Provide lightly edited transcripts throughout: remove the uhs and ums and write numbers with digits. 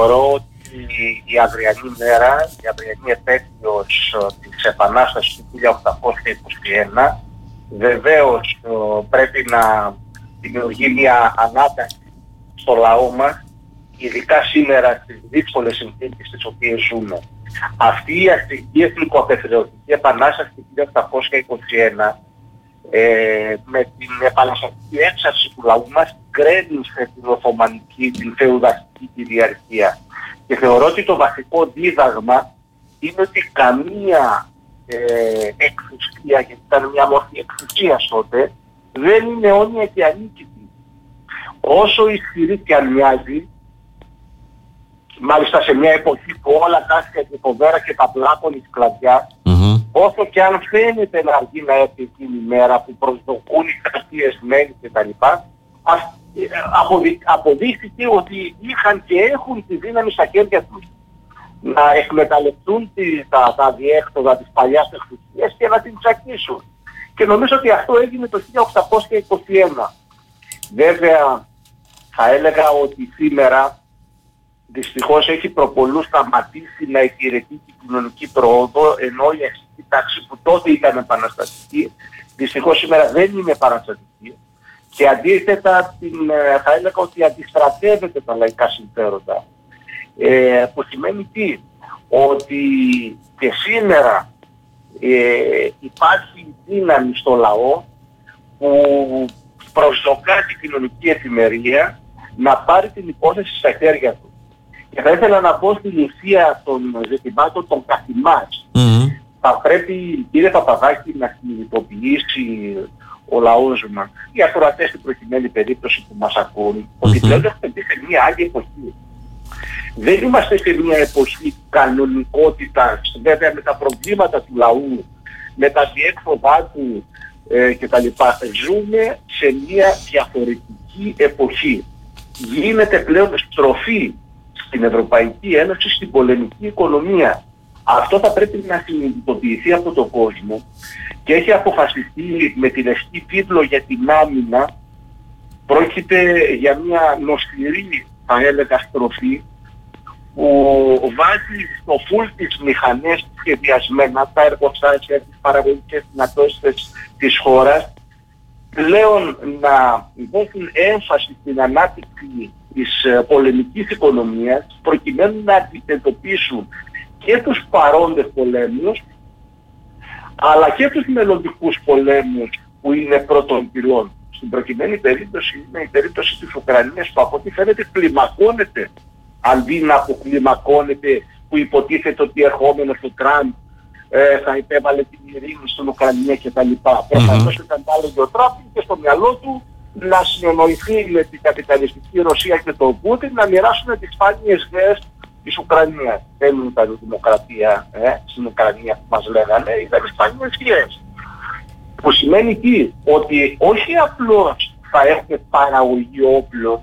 θεωρώ ότι η αυριανή μέρα, η αυριανή επέτειος της Επανάστασης του 1821, βεβαίως πρέπει να δημιουργεί μια ανάταση στο λαό μας, ειδικά σήμερα στις δύσκολες συνθήκες τις οποίες ζούμε. Αυτή η αστική εθνικοπαιδευτική επανάσταση του 1821, με την επαναστατική έξαρση του λαού μας, γκρέμισε την Οθωμανική, την φεουδαστική κυριαρχία. Και θεωρώ ότι το βασικό δίδαγμα είναι ότι καμία εξουσία, γιατί ήταν μια μορφή εξουσίας τότε, δεν είναι αιώνια και ανίκητη. Όσο ισχυρή και αν μοιάζει, μάλιστα σε μια εποχή που όλα τάσσια και φοβέρα και τα πλάκωνη σκλαβιά, όσο και αν φαίνεται να αργεί να έρθει εκείνη η μέρα που προσδοκούν οι καταπιεσμένοι κτλ., αποδείχθηκε ότι είχαν και έχουν τη δύναμη στα χέρια τους να εκμεταλλευτούν τα διέκτοδα της παλιάς εξουσίας και να την τσακίσουν. Και νομίζω ότι αυτό έγινε το 1821. Βέβαια, θα έλεγα ότι σήμερα δυστυχώς έχει προπολού σταματήσει να υπηρετεί την κοινωνική πρόοδο, ενώ η αστική τάξη που τότε ήταν επαναστατική, δυστυχώς σήμερα δεν είναι επαναστατική. Και αντίθετα θα έλεγα ότι αντιστρατεύεται τα λαϊκά συμφέροντα. Που σημαίνει τι? Ότι και σήμερα υπάρχει δύναμη στο λαό που προσδοκά την κοινωνική εφημερία να πάρει την υπόθεση στα χέρια του. Και θα ήθελα να πω στην ουσία των ζητημάτων των καθημάς. Θα πρέπει, κύριε Παπαδάκη, να συνειδητοποιήσει ο λαός μας, οι ακροατές στην προκειμένη περίπτωση που μας ακούν, ότι πλέον έχουμε μπει σε μια άλλη εποχή. Δεν είμαστε σε μια εποχή κανονικότητας, βέβαια με τα προβλήματα του λαού, με τα διέξοδά του κτλ. Ζούμε σε μια διαφορετική εποχή. Γίνεται πλέον στροφή στην Ευρωπαϊκή Ένωση, στην πολεμική οικονομία. Αυτό θα πρέπει να συνειδητοποιηθεί από τον κόσμο και έχει αποφασιστεί με τη λευκή βίβλο για την άμυνα. Πρόκειται για μια νοσηρή, θα έλεγα, στροφή που βάζει στο φουλ τις μηχανές σχεδιασμένα, τα εργοστάσια, τις παραγωγικές δυνατότητες της χώρας, πλέον να δώσουν έμφαση στην ανάπτυξη της πολεμικής οικονομίας, προκειμένου να αντιμετωπίσουν και τους παρόντες πολέμους, αλλά και τους μελλοντικούς πολέμους που είναι πρώτων πυλών. Στην προκειμένη περίπτωση είναι η περίπτωση της Ουκρανίας, που από ό,τι φαίνεται κλιμακώνεται, αντί να αποκλιμακώνεται, που υποτίθεται ότι ερχόμενος ο Τραμπ θα υπέβαλε την ειρήνη στην Ουκρανία κτλ. Προφανώς ήταν άλλο και ο Τραμπ και στο μυαλό του να συνεννοηθεί με την καπιταλιστική Ρωσία και τον Πούτιν να μοιράσουν τις σπάνιες γέες της Ουκρανίας. Δεν ήταν δημοκρατία στην Ουκρανία που μας λέγανε, ήταν σπάνιες γέες. Που σημαίνει τι? Ότι όχι απλώς θα έχουμε παραγωγή όπλων,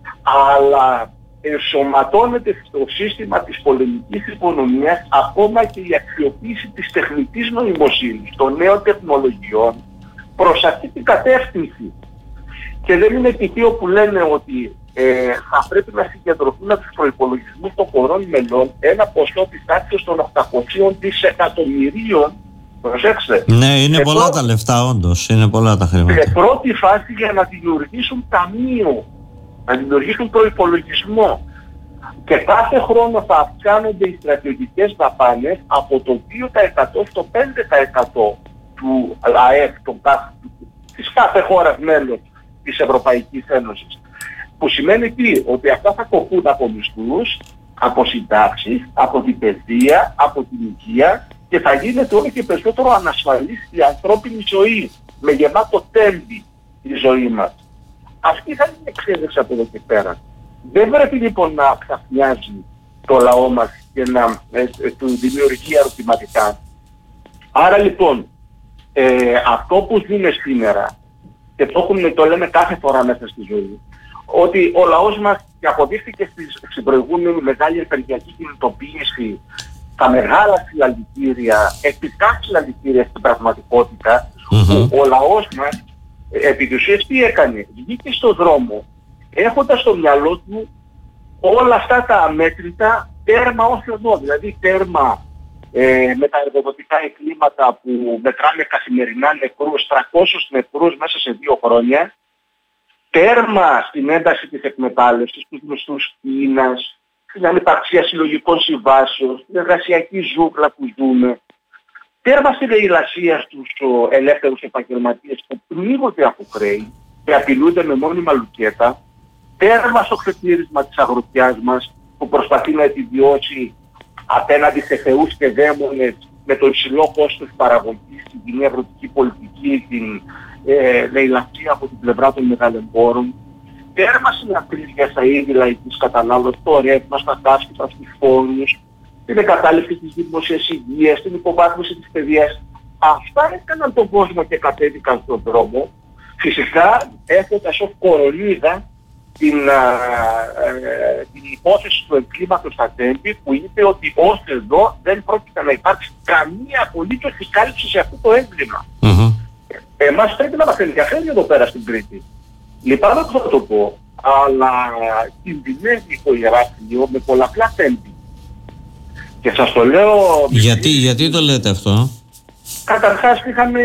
αλλά ενσωματώνεται στο σύστημα της πολεμικής οικονομίας ακόμα και η αξιοποίηση της τεχνητής νοημοσύνης, των νέων τεχνολογιών, προς αυτή την κατεύθυνση. Και δεν είναι τυχαίο που λένε ότι θα πρέπει να συγκεντρωθούν από τους προϋπολογισμούς των χωρών μελών ένα ποσό της τάξης των 800 δισεκατομμυρίων. Προσέξτε. Ναι, είναι πολλά τα λεφτά, όντως. Είναι πολλά τα χρήματα. Σε πρώτη φάση για να δημιουργήσουν ταμείο, να δημιουργήσουν προϋπολογισμό. Και κάθε χρόνο θα αυξάνονται οι στρατιωτικές δαπάνες από το 2% στο 5% του ΑΕΠ της κάθε χώρας μέλος της Ευρωπαϊκής Ένωσης. Που σημαίνει τι? Ότι αυτά θα κοπούν από μισθούς, από συντάξεις, από την παιδεία, από την υγεία, και θα γίνεται όλο και περισσότερο ανασφαλής η ανθρώπινη ζωή, με γεμάτο τέμπι η ζωή μας. Αυτή θα είναι η εξέλιξη από εδώ και πέρα. Δεν πρέπει λοιπόν να ξαφνιάζει το λαό μας και να του δημιουργεί ερωτηματικά. Άρα λοιπόν, αυτό που δούμε σήμερα, και το λέμε κάθε φορά μέσα στη ζωή, ότι ο λαός μας, και αποδείχθηκε στην προηγούμενη μεγάλη ενεργειακή κινητοποίηση, τα μεγάλα συλλαλητήρια, επικά συλλαλητήρια στην πραγματικότητα, ο λαός μας επί της ουσίας τι έκανε? Βγήκε στον δρόμο έχοντας στο μυαλό του όλα αυτά τα αμέτρητα τέρμα ως εδώ, δηλαδή τέρμα με τα εργοδοτικά εγκλήματα που μετράνε καθημερινά νεκρούς, 300 νεκρούς μέσα σε 2 χρόνια, τέρμα στην ένταση της εκμετάλλευσης, τους γνωστούς πείνας, στην ανυπαρξία συλλογικών συμβάσεων, στην εργασιακή ζούγκλα που ζούμε, τέρμα στη λαιλασία στους ελεύθερους επαγγελματίες που πνίγονται από χρέη και απειλούνται με μόνιμα λουκέτα, τέρμα στο ξεπλήρισμα της αγροτιάς μας που προσπαθεί να επιβιώσει απέναντι σε θεούς και δαίμονες με το υψηλό κόστος παραγωγής, την κοινή αγροτική πολιτική, την λαιλασία από την πλευρά των μεγαλεμπόρων, τέρμα στην ακρίβεια στα είδη λαϊκής κατανάλωσης, το ρεύμα, στα καύσιμα, στους φόρους, την εγκατάλειψη της δημόσιας υγείας, την υποβάθμιση της παιδείας. Αυτά έκαναν τον κόσμο και κατέβηκαν στον δρόμο, φυσικά έχοντας ως κορονίδα την υπόθεση του εγκλήματος στα Τέμπη που είπε ότι ως εδώ δεν πρόκειται να υπάρξει καμία απολύτως επικάλυψη σε αυτό το έγκλημα. Εμάς πρέπει να μας ενδιαφέρει εδώ πέρα στην Κρήτη. Λυπάμαι που θα το πω, αλλά κινδυνεύει το Ηράκλειο με πολλαπλά Τέμπη. Και σας το λέω... Γιατί το λέτε αυτό? Καταρχάς είχαμε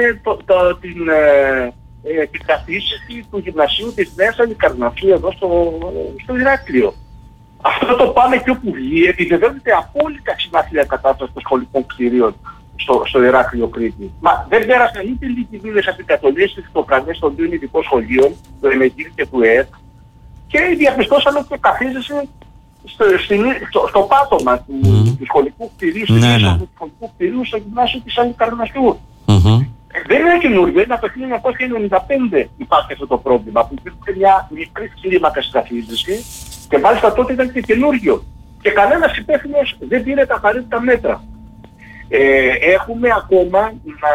την καθίσηση του γυμνασίου της Νέας Αλικαρνασσού εδώ στο Ηράκλειο. Αυτό το πάμε και όπου βγει, επιβεβαιώνεται απόλυτα συνάθλια κατάσταση των σχολικών κτηρίων στο Ηράκλειο Κρήτη. Μα δεν πέρασαν είτε λίγοι μήνες από την κατολή στις τοκανές των 2 ειδικών σχολείων, του ΕΜΕΚΙΡ και του ΕΕΤ, και διαπιστώσαμε ότι καθίζεσαι στο πάτωμα του σχολικού κτηρίου, του σχολικού κτηρίου στο γυμνάσιο της Αλικαρνασσού. Δεν είναι καινούργιο, είναι από το 1995 υπάρχει αυτό το πρόβλημα, που υπήρχε μια μικρή κλίμακα στη καθίζηση και μάλιστα τότε ήταν και καινούργιο. Και κανένας υπεύθυνος δεν πήρε τα απαραίτητα μέτρα. Έχουμε ακόμα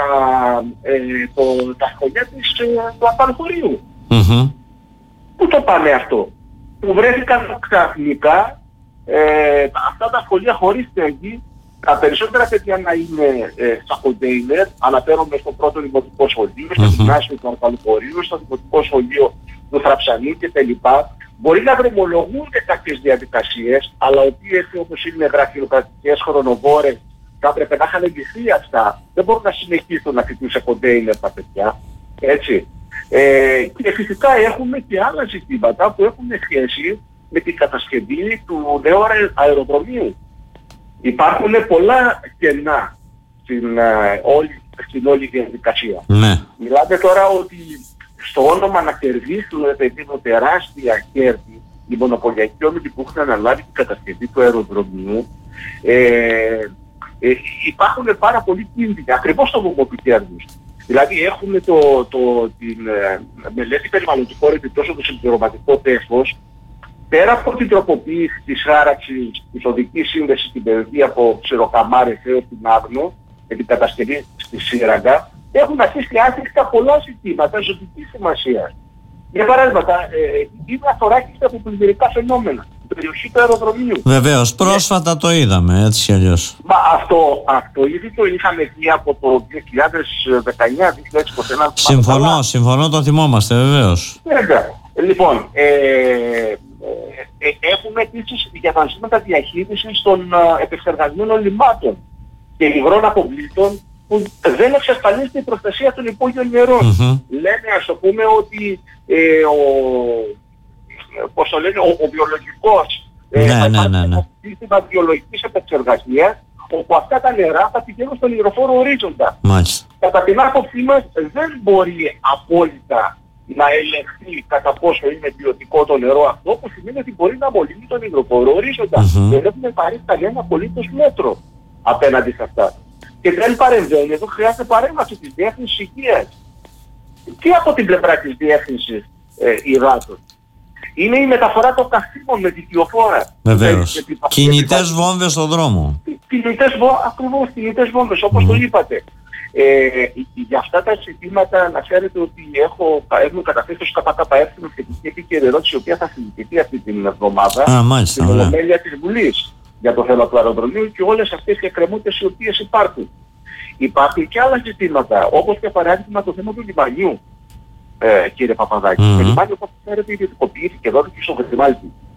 τα σχολεία του Απανχωρίου. Πού το πάμε αυτό? Που βρέθηκαν ξαφνικά αυτά τα σχολεία χωρίς στέγη, τα περισσότερα παιδιά να είναι στα κοντέινερ, αναφέρομαι στο πρώτο δημοτικό σχολείο, στο γυμνάσιο του Απανχωρίου, στο δημοτικό σχολείο του Θραψανή κτλ. Μπορεί να δρομολογούνται κάποιες διαδικασίες, αλλά οποίες όπως είναι γραφειοκρατικές, χρονοβόρες, θα έπρεπε να είχαν εγγυηθεί αυτά. Δεν μπορούν να συνεχίσουν να φοιτούν σε κοντέινερ τα παιδιά. Έτσι. Και φυσικά έχουμε και άλλα ζητήματα που έχουν σχέση με την κατασκευή του νέου αεροδρομίου. Υπάρχουν πολλά κενά στην όλη διαδικασία. Ναι. Μιλάμε τώρα ότι στο όνομα να κερδίσουν τεράστια κέρδη οι μονοπωλιακοί όμιλοι που έχουν αναλάβει την κατασκευή του αεροδρομίου, υπάρχουν πάρα πολλοί κίνδυνοι, ακριβώς στο βωμό του κέρδους. Δηλαδή έχουμε την μελέτη περιβαλλοντικών επιπτώσεων του συμπληρωματικό τέφος, πέρα από την τροποποίηση της χάραξης της οδικής σύνδεσης στην περιοχή από Ξηροκαμάρες έως την Άγνο, με την κατασκευή στη Σύραγγα, έχουν αρχίσει άθικτα πολλά ζητήματα ζωτικής σημασίας. Για παράδειγμα, είναι αθωράκιστα από πλημμυρικά φαινόμενα, την περιοχή του αεροδρομίου. Βεβαίως, πρόσφατα το είδαμε, έτσι κι αλλιώς. Μα αυτό ήδη το είχαμε δει από το 2019-2021. Συμφωνώ, το θυμόμαστε, βεβαίως. Βέβαια. Λοιπόν, έχουμε επίσης για τα ζητήματα διαχείρισης των επεξεργασμένων λιμάτων και υγρών αποβλήτων που δεν εξασφαλίζεται η προστασία των υπόγειων νερών. Λέμε, ας το πούμε, ότι ο βιολογικός σύστημα βιολογικής επεξεργασίας, όπου αυτά τα νερά θα πηγαίνουν στον υγροφόρο ορίζοντα. Μάλιστα. Κατά την άποψή μας δεν μπορεί απόλυτα να ελεγχθεί κατά πόσο είναι ποιοτικό το νερό αυτό, που σημαίνει ότι μπορεί να μολύνει τον υγροφόρο ορίζοντα. Δεν έχουμε πάρει κανένα απολύτως μέτρο απέναντι σε αυτά. Και δεν παρεμβαίνει, εδώ χρειάζεται παρέμβαση της Διεύθυνσης Υγείας. Και από την πλευρά της Διεύθυνσης Υδάτων. Είναι η μεταφορά των καυσίμων με δικαιοφόρα. Βεβαίως. Κινητές βόμβες στον δρόμο. Κινητές βόμβες, όπως το είπατε. Για αυτά τα ζητήματα να ξέρετε ότι έχουμε καταθέσει στο ΚΚΕ σχετική επίκαιρη ερώτηση, η οποία θα συζητηθεί αυτή την εβδομάδα στην Ολομέλεια της Βουλής για το θέμα του αεροδρομίου και όλες αυτές οι εκκρεμότητες οι οποίες υπάρχουν. Υπάρχουν και άλλα ζητήματα, όπως για παράδειγμα το θέμα του λιμανιού, κύριε Παπαδάκη. Το λιμάνι, όπως ξέρετε, ιδιωτικοποιήθηκε εδώ και στο Χρυσιμάλτη.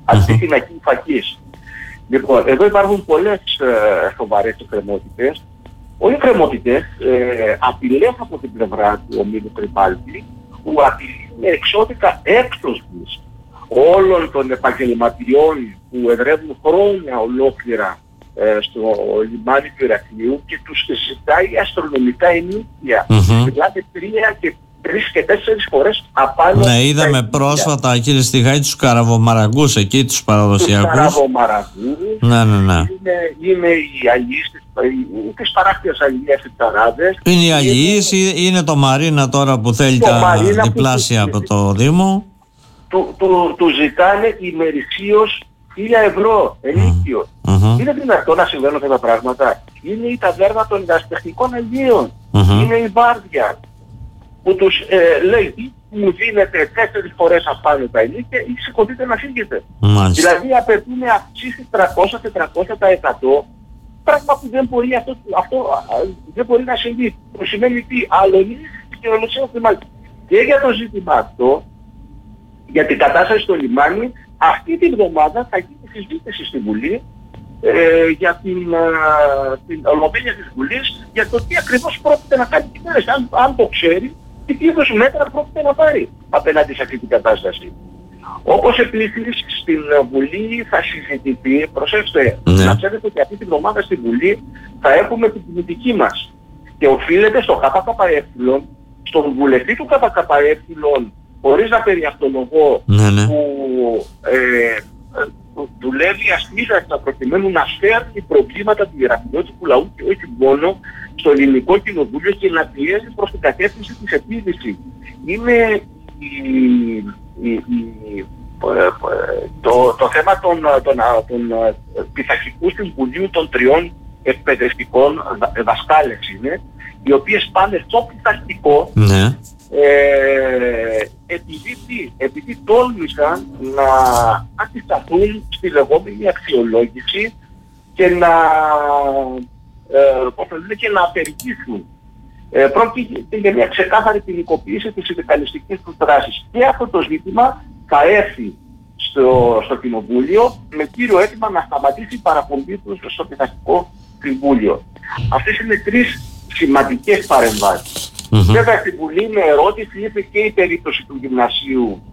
αντί φυλακή φακής. Λοιπόν, εδώ υπάρχουν πολλές σοβαρές εκκρεμότητες. Όχι εκκρεμότητες, απειλές από την πλευρά του ομίλου Τρυπάλτη, που απειλεί με εξώδικα έκπτωσης όλων των επαγγελματιών που εδρεύουν χρόνια ολόκληρα στο λιμάνι του Ηρακλείου και τους ζητάει αστρονομικά ενίκεια. Δηλαδή 3 και 4 φορές απάνω. Ναι, είδαμε πρόσφατα, κύριε Στιχάκη, τους καραβομαραγκούς εκεί, τους παραδοσιακούς. Τους καραβομαραγκούς. Ναι. Είναι οι αλληλείς της παράκτειας αλληλείας της Ταράδες. Είναι οι αλληλείς, είναι το Μαρίνα τώρα που θέλει τα διπλάσια από το Δήμο. Του ζητάνε ημερησίως 1.000 ευρώ ενίκιο. Είναι δυνατόν να συμβαίνουν αυτά τα πράγματα? Είναι η ταβέρνα των ερασιτεχνικών αλληλείων. Είναι η Βάρδια που τους λέει μου δίνετε 4 φορές απάνω τα ενίκια ή σηκωθείτε να φύγετε. Δηλαδή απαιτούν αυξήσεις 300-400%, πράγμα που δεν μπορεί αυτό δεν μπορεί να συμβεί. Που σημαίνει τι? Αλλονίζει την κοινωνία κλιματική. Και για το ζήτημα αυτό, για την κατάσταση στο λιμάνι, αυτή την εβδομάδα θα γίνει συζήτηση στη Βουλή για την ολομέλεια της Βουλής για το τι ακριβώς πρόκειται να κάνει η κυβέρνηση, αν το ξέρει, τι είδους μέτρα πρόκειται να πάρει απέναντι σε αυτή την κατάσταση. Όπως επίσης στην Βουλή θα συζητηθεί, προσέξτε, να ξέρετε ότι αυτή την εβδομάδα στη Βουλή θα έχουμε την πολιτική μας και οφείλεται στο ΚΚΕ, στον βουλευτή του ΚΚΕ, χωρίς να περιαυτολογώ, που δουλεύει ασμίζαστα προκειμένου να φέρνει προβλήματα του ιερατιώτικου λαού και όχι μόνο στο ελληνικό κοινοβούλιο και να πιέζει προς την κατεύθυνση της επίδυσης. Είναι το θέμα των πειθαρχικού του Βουλίου των 3 εκπαιδευτικών δασκάλες είναι, οι οποίες πάνε στο πειθαρχικό επειδή τόλμησαν να αντισταθούν στη λεγόμενη αξιολόγηση και να απεργήσουν. Πρόκειται για μια ξεκάθαρη ποινικοποίηση της συνδικαλιστικής του δράσης. Και αυτό το ζήτημα θα έρθει στο Κοινοβούλιο με κύριο αίτημα να σταματήσει η παραπομπή του στο Πειθαρχικό Συμβούλιο. Αυτές είναι 3 σημαντικές παρεμβάσεις. Βέβαια στην Βουλή με ερώτηση ήρθε και η περίπτωση του γυμνασίου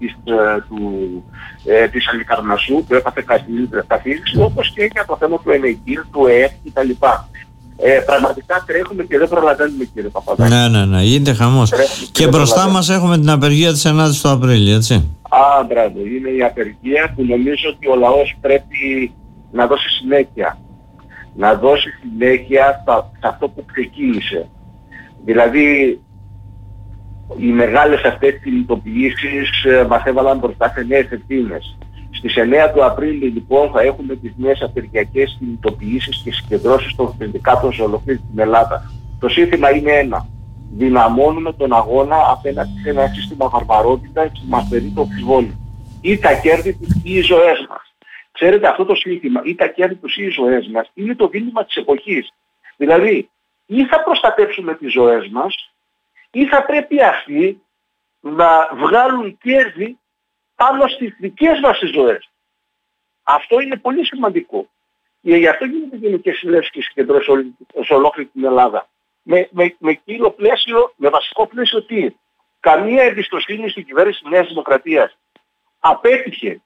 της Αλικαρνασσού που έπαθε καθήλυξη, όπως και για το θέμα του ΕΝΕΚΙΛ, του ΕΕΠ κτλ. Πραγματικά τρέχουμε και δεν προλαβαίνουμε, κύριε Παπαδάκη. Ναι, γίνεται χαμός. Και μπροστά μας έχουμε την απεργία της 9ης του Απρίλη, έτσι. Μπράβο, είναι η απεργία που νομίζω ότι ο λαός πρέπει να δώσει συνέχεια. Να δώσει συνέχεια σε αυτό που ξεκίνησε. Δηλαδή, οι μεγάλες αυτές κινητοποιήσεις μας έβαλαν μπροστά σε νέες ευθύνες. Στις 9 του Απρίλη λοιπόν θα έχουμε τις νέες απεργιακές κινητοποιήσεις και συγκεντρώσεις των συνδικάτων σε ολόκληρη την Ελλάδα. Το σύνθημα είναι ένα. Δυναμώνουμε τον αγώνα απέναντι σε ένα σύστημα βαρβαρότητας που μας περί το αμφιβόλου. Ή τα κέρδη τους ή οι ζωές μας. Ξέρετε, αυτό το σύνθημα, ή τα κέρδη τους ή οι ζωές μας, είναι το δίλημμα της εποχής. Δηλαδή, ή θα προστατεύσουμε τις ζωές μας, ή θα πρέπει αυτοί να βγάλουν κέρδη πάνω στις δικές μας τις ζωές. Αυτό είναι πολύ σημαντικό. Και γι' αυτό γίνεται γενικές συνέλευσεις και συγκεντρώσεις σε ολόκληρη την Ελλάδα. Με κύριο πλαίσιο, με βασικό πλαίσιο τι? Καμία εμπιστοσύνη στην κυβέρνηση της Νέας Δημοκρατίας. Απέτυχε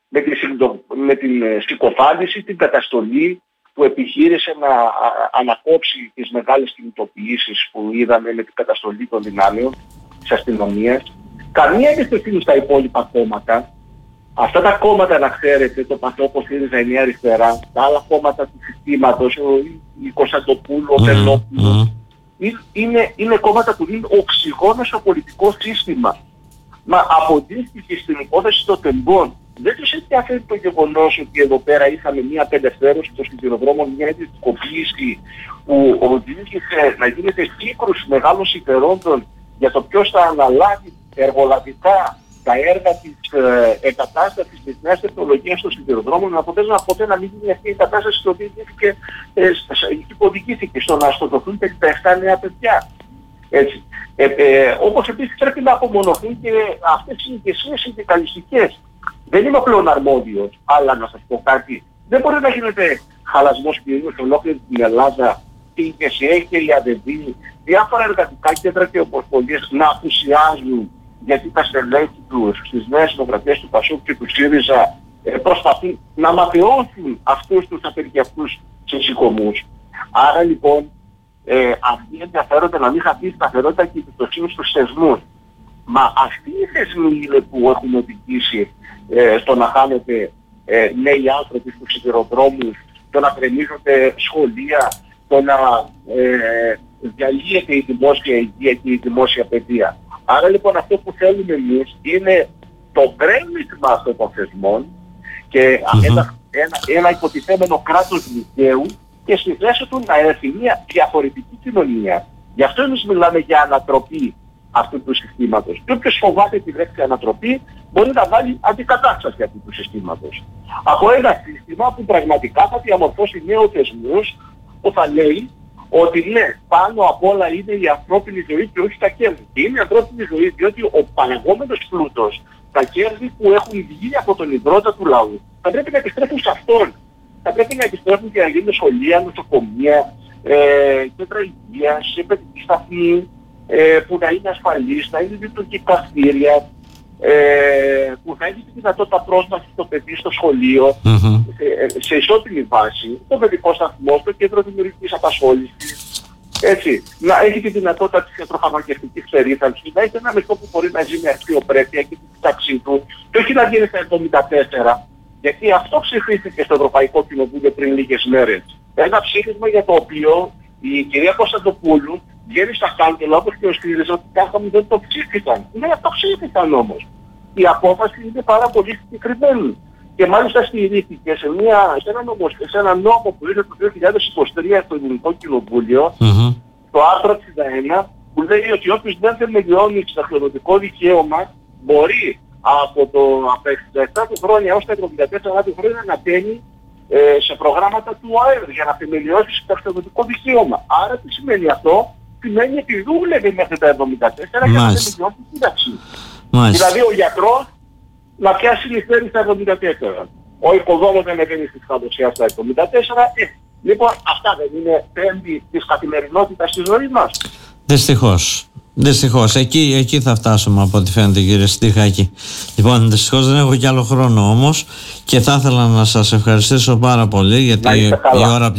με την συκοφάντηση, την καταστολή που επιχείρησε να ανακόψει τις μεγάλες κινητοποιήσεις που είδαμε με την καταστολή των δυνάμεων της αστυνομίας. Καμία εμπιστοσύνη στα υπόλοιπα κόμματα. Αυτά τα κόμματα, να ξέρετε, το ΠΑΣΟΚ, ο ΣΥΡΙΖΑ, η Νέα Αριστερά, τα άλλα κόμματα του συστήματος, η Κωνσταντοπούλου, ο Πελόπουλος, είναι κόμματα που δίνουν οξυγόνο στο πολιτικό σύστημα. Μα αποδείχθηκε στην υπόθεση των τεμπών. Δεν τους ενδιαφέρει το γεγονός ότι εδώ πέρα είχαμε μια απελευθέρωση των σιδηροδρόμων, μια ιδιωτικοποίηση που οδήγησε να γίνεται σύγκρουση μεγάλων συμφερόντων για το ποιος θα αναλάβει εργολαβικά τα έργα της εγκατάστασης της νέας τεχνολογίας των σιδηροδρόμων, να αποτέλεσμα ποτέ να μην γίνει αυτή η κατάσταση στην οποία υποδικήθηκε στο να σκοτωθούν 57 νέα παιδιά. Έτσι. Όπως επίσης πρέπει να απομονωθούν και αυτές οι ηγεσίες συνδικαλιστικές. Δεν είμαι πλέον αρμόδιος, αλλά να σας πω κάτι. Δεν μπορεί να γίνεται χαλασμός πυρήνου σε ολόκληρη την Ελλάδα και η ΚΕΣΕ και η ΑΔΕΒΗ, διάφορα εργατικά κέντρα και ομοσπονδίες να απουσιάζουν γιατί τα στελέχη τους στις νέες δημοκρατίες του ΠΑΣΟΚ και του ΣΥΡΙΖΑ προσπαθούν να ματαιώσουν αυτούς τους απεργιακούς συσσικωμούς. Άρα λοιπόν αυτοί ενδιαφέρονται να μην χαθεί η σταθερότητα και η εμπιστοσύνη στους θεσμούς. Μα αυτοί οι θεσμοί είναι που έχουν οδηγήσει στο να χάνονται νέοι άνθρωποι στους σιδηροδρόμους, το να κρεμίζονται σχολεία, το να διαλύεται η δημόσια υγεία και η δημόσια παιδεία. Άρα λοιπόν αυτό που θέλουμε εμείς είναι το γκρέμισμα αυτών των θεσμών και ένα υποτιθέμενο κράτος δικαίου και στη θέση του να έρθει μια διαφορετική κοινωνία. Γι' αυτό εμείς μιλάμε για ανατροπή αυτού του συστήματος. Και όποιος φοβάται τη λέξη ανατροπή μπορεί να βάλει αντικατάσταση αυτού του συστήματος. Από ένα σύστημα που πραγματικά θα διαμορφώσει νέους θεσμούς που θα λέει ότι ναι, πάνω απ' όλα είναι η ανθρώπινη ζωή και όχι τα κέρδη. Και είναι η ανθρώπινη ζωή διότι ο παραγόμενος πλούτος, τα κέρδη που έχουν βγει από τον ιδρώτα του λαού, θα πρέπει να επιστρέφουν σε αυτόν. Θα πρέπει να επιστρέφουν και να γίνουν σχολεία, νοσοκομεία, κέντρα υγείας, παιδική σταθμή, που να είναι ασφαλής, να είναι λειτουργικά κτίρια, που θα έχει τη δυνατότητα πρόσβαση στο παιδί στο σχολείο, σε ισότιμη βάση, το παιδικό σταθμό, στο κέντρο δημιουργικής απασχόλησης, έτσι, να έχει τη δυνατότητα της ιατροφαρμακευτικής περίθαλψης, να έχει ένα μισθό που μπορεί να ζει με αξιοπρέπεια και την τάξη του, και όχι να γίνει στα 74, γιατί αυτό ψηφίστηκε στο Ευρωπαϊκό Κοινοβούλιο πριν λίγες μέρες. Ένα ψήφισμα για το οποίο η κυρία Κωνσταντοπούλου βγαίνει στα κάγκελα όπως και ο ΣΥΡΙΖΑ ότι κάποιοι δεν το ψήφισαν. Ναι, το ψήφισαν όμως. Η απόφαση είναι πάρα πολύ συγκεκριμένη. Και μάλιστα στηρίχθηκε σε ένα νόμο που ήρθε το 2023 στο Ελληνικό Κοινοβούλιο, το άρθρο 61, που λέει ότι όποιος δεν θεμελιώνει συνταξιοδοτικό δικαίωμα μπορεί από τα 67 του χρόνια έως τα 74 του χρόνια να μπαίνει σε προγράμματα του ΑΕΡ για να θεμελιώσει συνταξιοδοτικό δικαίωμα. Άρα τι σημαίνει αυτό? Σημαίνει ότι δούλευε μέχρι τα 74 για να θεμελιώσει τη σύνταξη. Δηλαδή ο γιατρός να πιάσει νηστέρι στα 74. Ο οικοδόμος δεν έβγαινε στη σκατοσία στα 74. Λοιπόν, αυτά δεν είναι πέμπτη της καθημερινότητας της ζωής μας? Δυστυχώς. Εκεί θα φτάσουμε από ό,τι φαίνεται, κύριε Στιχάκη. Λοιπόν, δυστυχώς δεν έχω κι άλλο χρόνο όμως και θα ήθελα να σας ευχαριστήσω πάρα πολύ γιατί η ώρα